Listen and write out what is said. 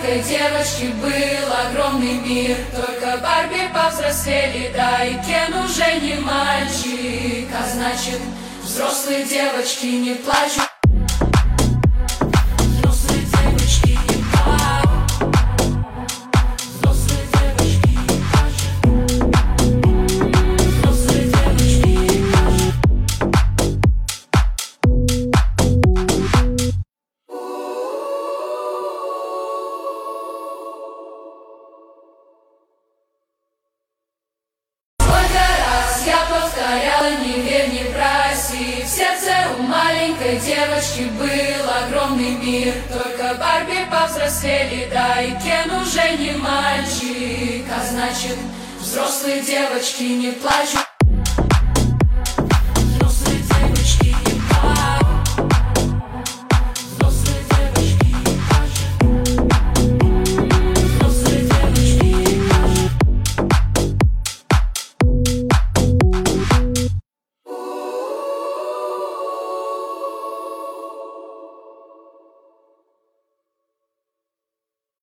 маленькой девочки был огромный мир. Только Барби повзрослели, да и Кен уже не мальчик. А значит, взрослые девочки не плачут. Не верь, не проси. В сердце у маленькой девочки был огромный мир. Только Барби повзрослели, да и Кен уже не мальчик. А значит, взрослые девочки не плачут.